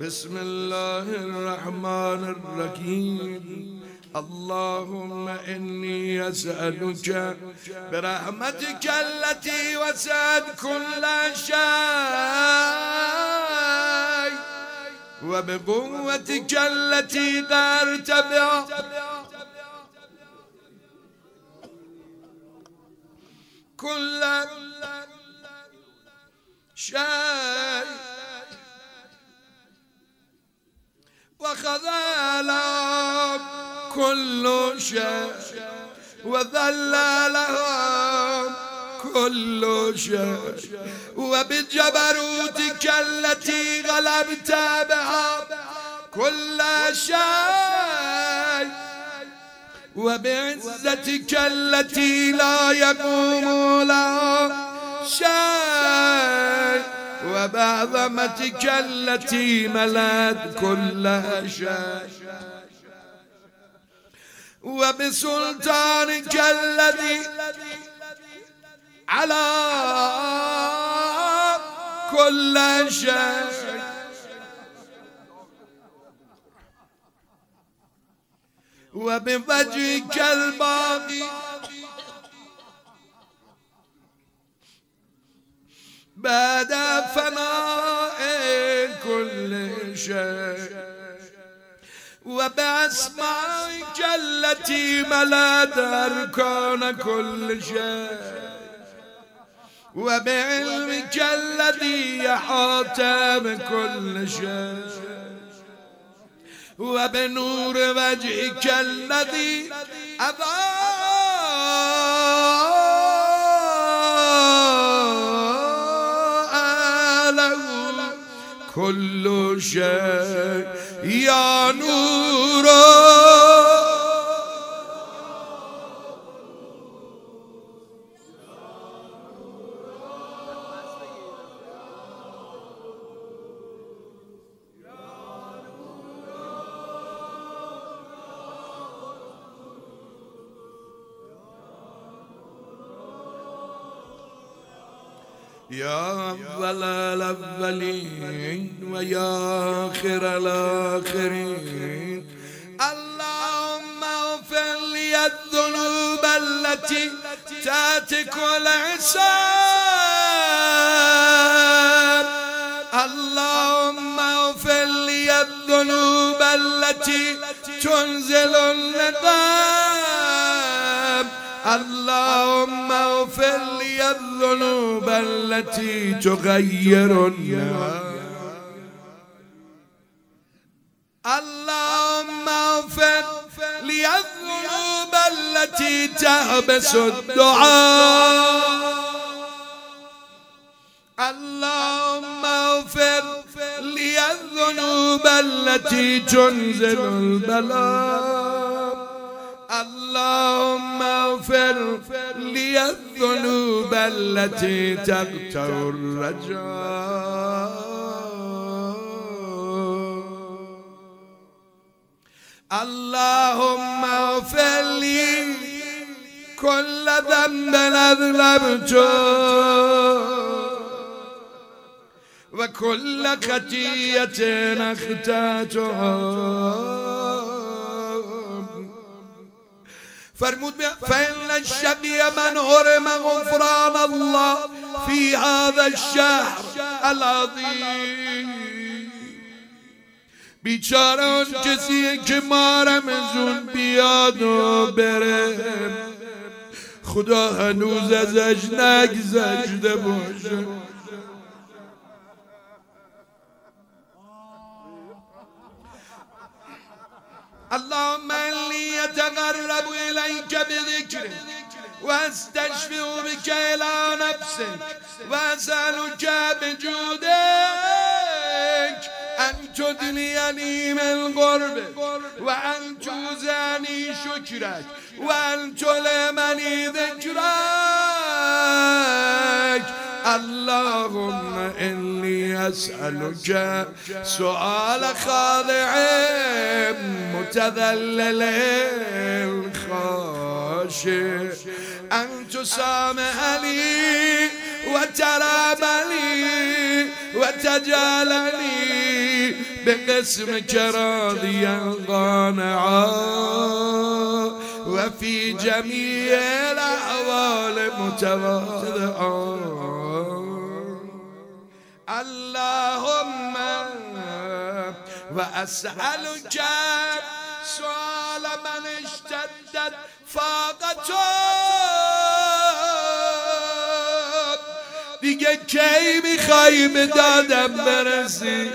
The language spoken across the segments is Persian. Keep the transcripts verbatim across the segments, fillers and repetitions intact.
بسم الله الرحمن الرحيم. اللهم إني أسألك برحمتك التي وسعت كل شيء وبقوتك التي قهرت بها كل شيء وخذل كل شيء وذل لهم كل شيء وبجبروتك التي غلبت بها كل شيء وبعزتك التي لا يقوم لها شيء وبعظمتك التي ملأت كل شيء وبسلطانك الذي على كل شيء وبوجهك الباقي بعد فناء كل شيء وبأسمائك التي ملأت أركان كل شيء وبعلمك الذي يحاط بكل شيء وبنور وجهك الذي أضاء له كل شيء يا نور يا أول الأولين ويا آخر الآخرين. اللهم اغفر لي الذنوب التي تأتي كل حساب. اللهم اغفر لي الذنوب التي تنزل النقام. اللهم اغفر لي الذنوب التي تغير النار. اللهم اغفر لي الذنوب التي تحبس الدعاء. اللهم اغفر لي الذنوب التي تنزل البلاء. اللهم اغفر لي الذنوب التي تقطع الرجاء. اللهم اغفر لي كل ذنب أذنبته وكل خطيئة أخطأتها. فرمود فإن الشقي من حرم غفران الله في هذا الشهر العظيم. بیچاره اون کسیه که ما رمضون بیاد و بره خدا هنوز ازش نگذشته باشه. اللهم إني أتقرب إليك بذكرك واستشفع بك إلى نفسك وأسألك بجودك أن تدنيني من قربك وأن توزعني شكرك وأن تلهمني ذكرك. اللهم إني أسألك سؤال خاضع متذلل خاشع أن تسامحني وترامني وتجعلني بقسمك راضيا قانعا وفي جميع الأحوال متواضعا. اللهم وأسألك سؤال من اشتدت فاقته دیگه کی میخوایی به دادم برسی؟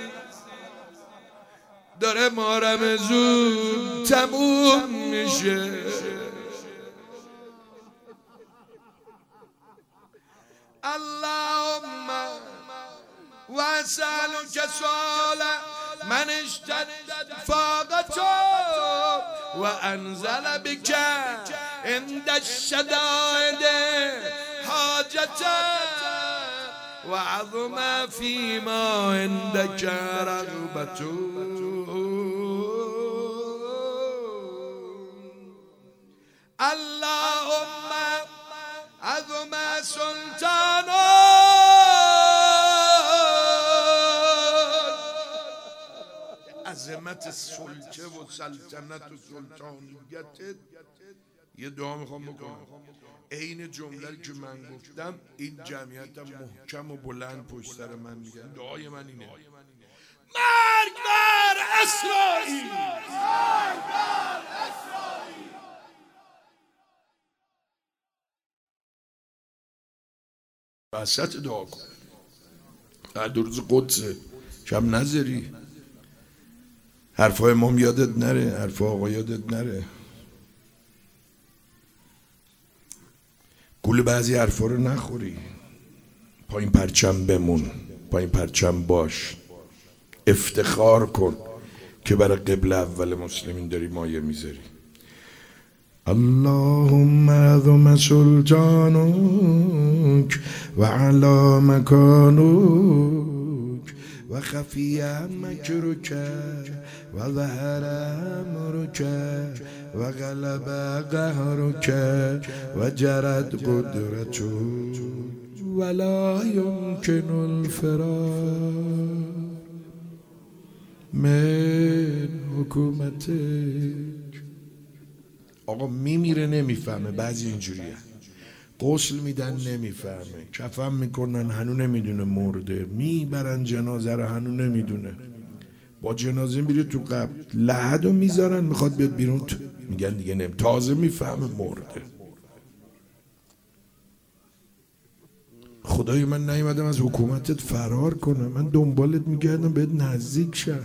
داره مارم زود تموم میشه. اللهم واسألك سؤال من اشتدت فاقته وانزل بك عند الشدائد حاجته وعظم فيما عندك رغبته. اللهم عظم سلطانه عظمت سلطه و سلطنت و سلطانیت. یه دعا میخوام بکنم عین جمله که من گفتم این جمعیت محکم و بلند پشت سر من میگن. دعای من اینه: مرگ بر اسرائیل، مرگ بر اسرائیل. وسط دعا کن. در دو روز قدسه شب نذاری حرفای امام یادت نره، حرفای آقا یادت نره. گول بعضی حرفا رو نخوری. پایین پرچم بمون، پایین پرچم باش، افتخار کن که برای قبله اول مسلمین داری مایه میذاری. اللهم عظم سلطانك وعلى مكانك وخفي مكرك وظهر أمرك وغلب قهرك وجرت قدرتك ولا يمكن الفرار من حکومتك. آقا میمیره نمیفهمه، بعضی اینجوریه، غسل میدن نمیفهمه، کفن میکنن هنو نمیدونه مرده، میبرن جنازه رو هنو نمیدونه، با جنازه میره تو قبر لحدو میذارن میخواد بیاد بیرون تو میگن دیگه نمی، تازه میفهمه مرده. خدای من نیومدم از حکومتت فرار کنم، من دنبالت میگردم بهت نزدیک شم.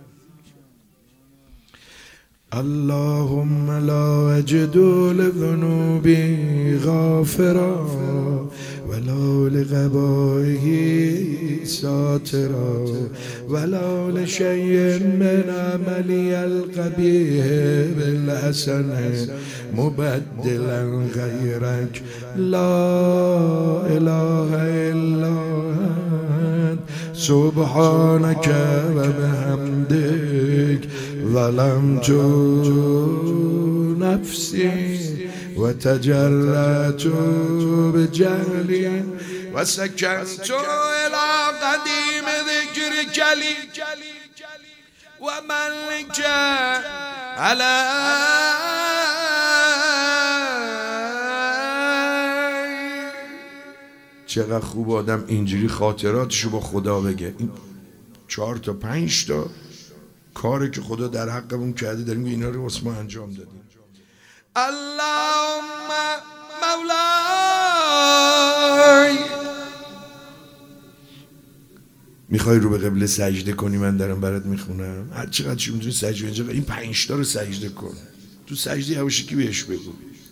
اللهم لا أجد لذنوبي غافرا ولا لقبائه ساترا ولا لشيء من عملي القبيح بالحسن مبدلا غيرك. لا إله إلا أنت سبحانك وبحمدك ظلمت نفسي وتجرأت بجهلي وسكنت إلى قديم ذكرك لي وملك علي. چقدر خوب آدم اینجوری خاطراتشو با خدا بگه. این چهار تا پنج تا کاری که خدا در حقمون کرده داریم اینا رو واسه ما انجام دادیم. اللهم مولای، میخوای رو به قبله سجده کنی؟ من دارم برات میخونم، هر چقدر چی میتونی سجده اینجا این پنج تا رو سجده کن. تو سجده یواشکی بهش بگو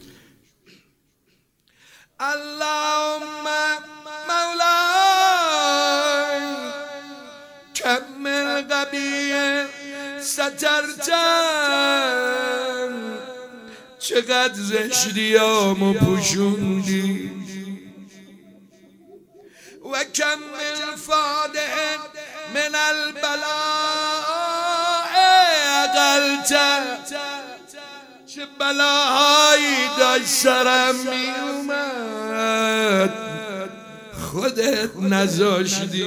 اللهم مولاي كم القبیح سترتن، چقدر زشتیامو پوشوندی، و کم الفادح من البلاء اقلتن، چه بلاهایی داشت سرم می اومد خودت نذاشتی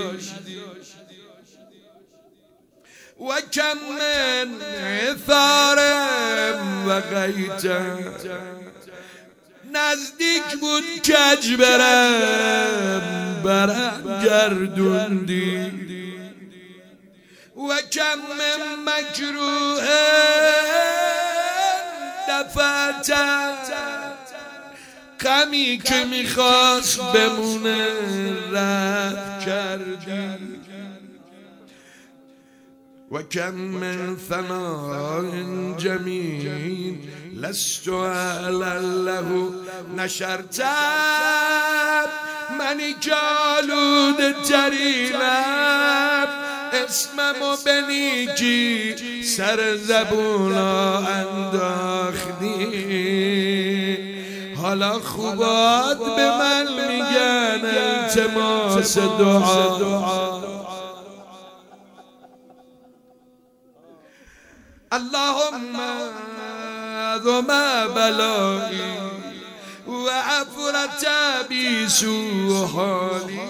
و کم من عثارم و غیتم نزدیک بود کج برم برم گردوندی و کم من مکروه دفعتم غمی که میخواست بمونه رفت کردی و کم من ثناء جمیل لست اهلا له نشرتم منی که آلوده ترینم اسممو به نیکی سر زبونا انداختی حالا خوبات به من میگن التماس دعا اللهم ذم بلائي وعفرت بي سوء حالي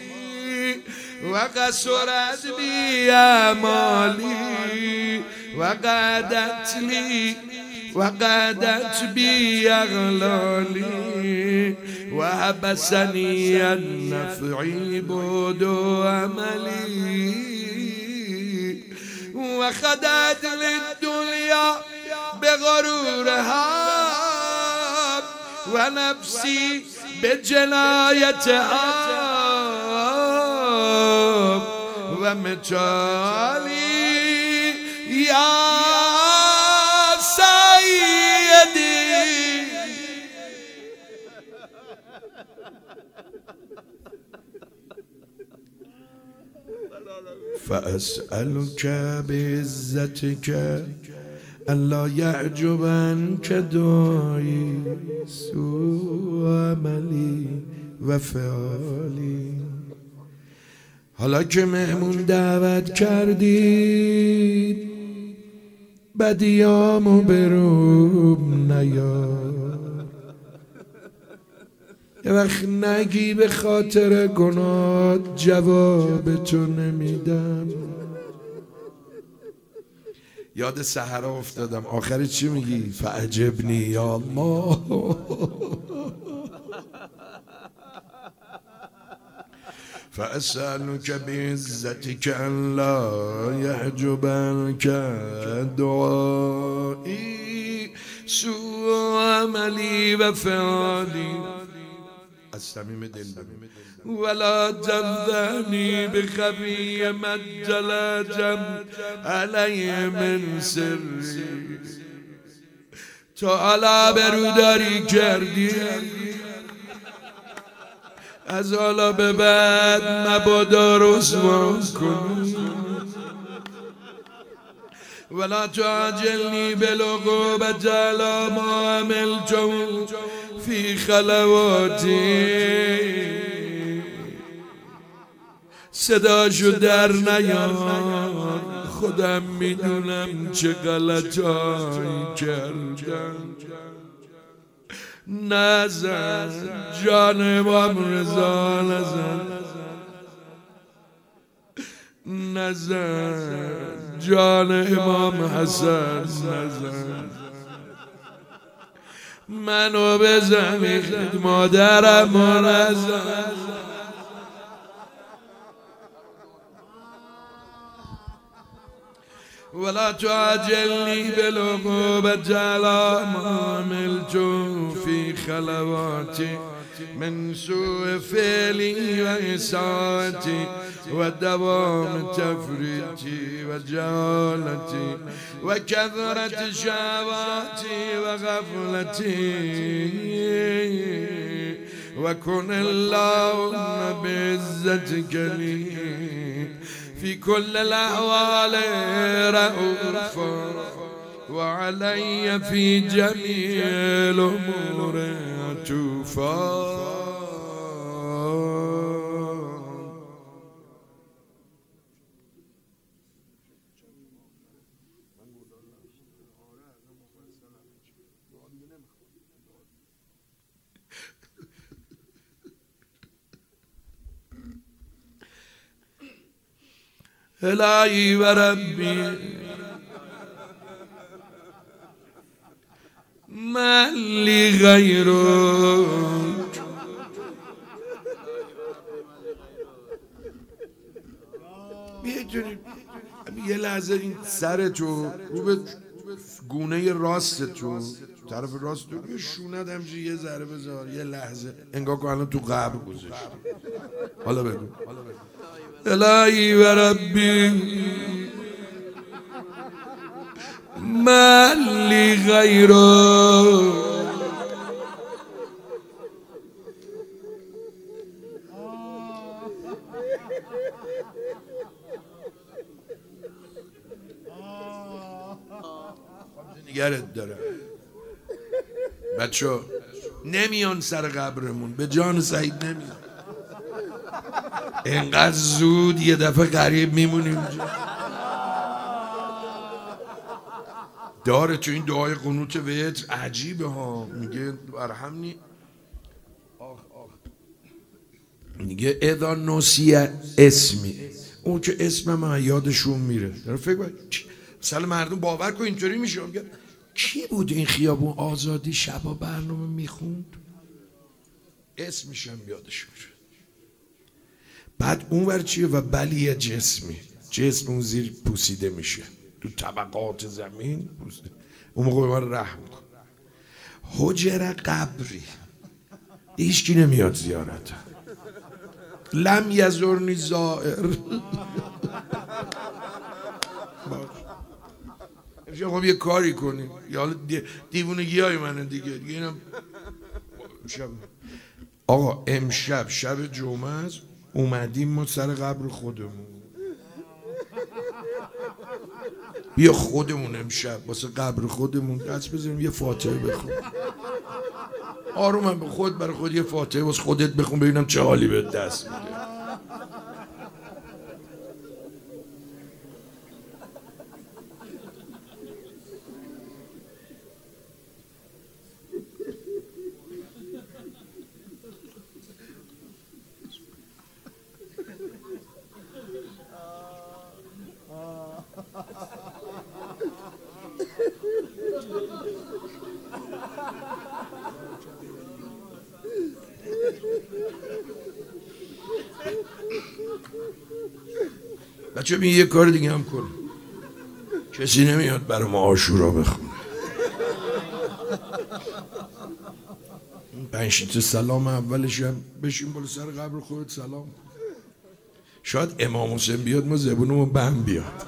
وقصرت بي أعمالي وقعدت لي وقعدت بي أغلالي وحبسني النفع بعد عملي وخدت للدنيا بغرورها ونفسي بجنايتها ومثالي يا سيدي فأسألك بعزتك ألا يعجب عنك دعائي سوء عملي و فعالي حالا که مهمون دعوت کردید بدیامو بروم نیار یه وقت نگی به خاطر گناه جواب تو نمیدم. یاد سحرا افتادم آخر چی میگی؟ فعجبنی یا الله فأسألك بعزتك أن لا يحجب عنك دعائي سوء عملي وفعلي الصمیم دل ولا تفضحني بخفي ما جلجم علي من سري تا حالا بروداری کردی از حالا به بعد مبادا رسوا کنی ولا تعجلني بالعقوبة على ما عملت في خلواتي صداشو در نیار خودم میدونم چه غلطایی کردم نزن جان امام رضا نزن نزن جان امام حسن نزن منو بزن مادرم نزن ولا تعجلني بالعقوبة على ما عملت في خلواتي من سوء فعلي وإساءتي ودوام تفريطي وجهالتي وكثرة شهواتي وغفلتي وكن اللهم بعزتك لي في كل الأحوال رؤوفا وعلي في جميع الأمور عطوفا. الهی و ربی من لی غیرک میتونی یه لحظه این سر تو رو به گونه راست تو طرف راست تو یه شونت همچه یه ذره بذار یه لحظه انگار که الان تو قبر گذاشتی. حالا بگو الهی و ربی من لی غیرک نگرت دارم بچه نمیان سر قبرمون به جان سعید نمیان اینقدر زود یه دفعه غریب میمونیم اینجا داره تو این دعای قنوت وتر عجیبه ها میگه برهم نی میگه اذا نسی اسمی اون که اسم من یادشون میره داره فکر باید مثلا مردم باور کن اینطوری میشه میگه کی بود این خیابون آزادی شبا برنامه میخوند اسمش هم یادش میره بعد اون ور چیه و بلی جسمی جسم اون زیر پوسیده میشه تو طبقات زمین پوسیده. اون موقع به من رحم کن حجر قبری هیچکی نمیاد زیارت لم یزرنی زائر خب یه کاری کنیم یا حالا دیوونگی های منه دیگه دیگه اینم شب. آقا امشب شب جمعه است اومدیم ما سر قبر خودمون بیا خودمون امشب واسه قبر خودمون دست بزنیم یه فاتحه بخون آروم هم به خود برای خود یه فاتحه واسه خودت بخون ببینم چه حالی به دست میده بچه بین یه کار دیگه هم کن کسی نمیاد برای ما عاشورا بخونه پنج شیط سلام اولش هم بشین بالا سر قبر خودت سلام شاید امام حسین بیاد ما زبونمون بم بیاد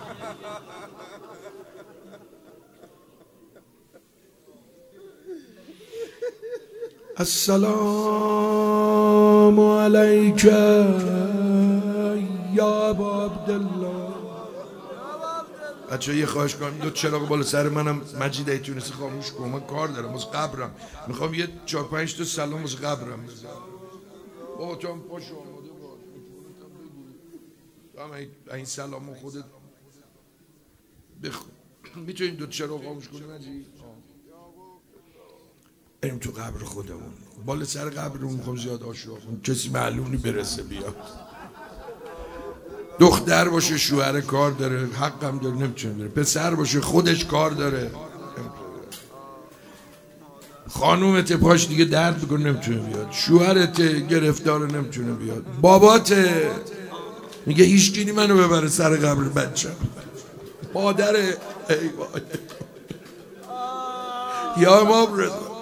السلام علیک یا ابا عبدالله بچه یه خواهش کنم دو چراغ بالا سر منم مجید ایتونسی خاموش کن من کار دارم واسه قبرم میخوام یه چهار پنج تا سلام واسه قبرم بزنم بابا تو هم پاشو آماده باش این سلام خودت بخون میتونیم دو چراغ خاموش کنیم مجید بریم تو قبر خودمون بالا سر قبرمون میخوام زیاد عاشق کسی معلومی برسه بیاد دختر باشه شوهر کار داره حقم داره نمیتونه بره پسر باشه خودش کار داره خانومت پاش دیگه درد بکنه نمیتونه بیاد شوهرت گرفتار نمیتونه بیاد بابات میگه هیچکی منو ببره سر قبر بچم مادر ای وای یا امام رضا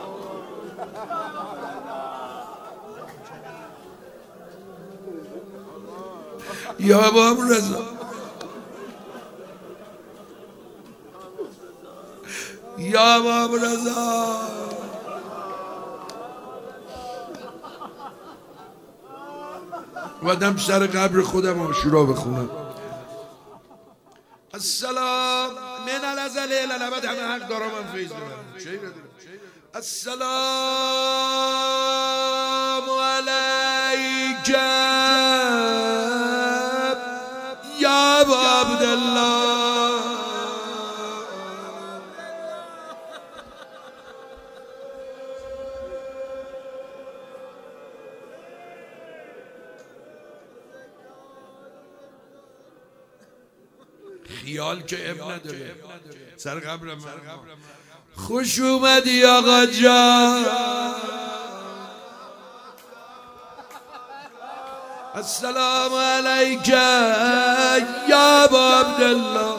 یا امام رضا یا امام رضا اومدم سر قبر خودم عاشورا بخونم السلام من الازل الی الابد همه حق دارم من فیض ببرم چه ندارم السلام علیک یا ابا عبدالله خیال که اب نداره سر قبر من. خوش اومدی آقا جان، السلام علیک یا ابا عبدالله،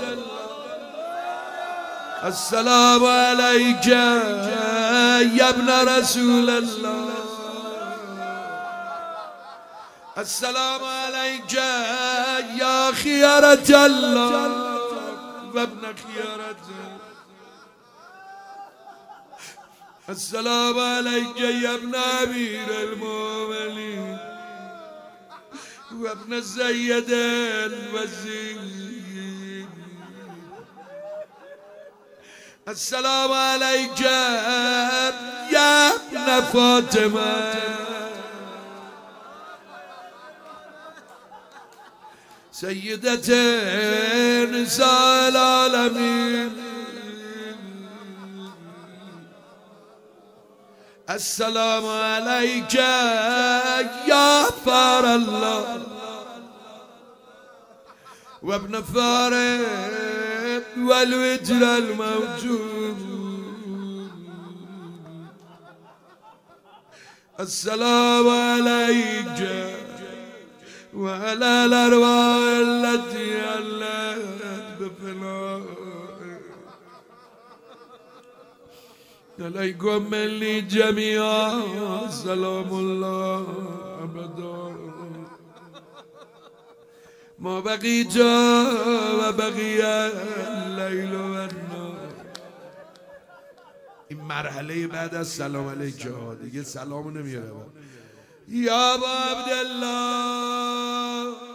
السلام علیک یا ابن رسول الله، السلام علیک یا خیارت الله و ابن خیارته، السلام علیک یا ابن امیر المؤمنین و ابن سید الوزیر، السلام علیک یا ابن فاطمه سیدت نساء العالمین، السلام علیک یا فار الله و ابن فار والوتر الموجود، السلام علیک وعلى الأرواح التي علت بفنائك، عليكم مني جميعا سلام الله أبدا ما بقيت وبقي الليل والنهار. این مرحله بعد از سلام علیک دیگه سلامو نمیاره. یا ابا عبدالله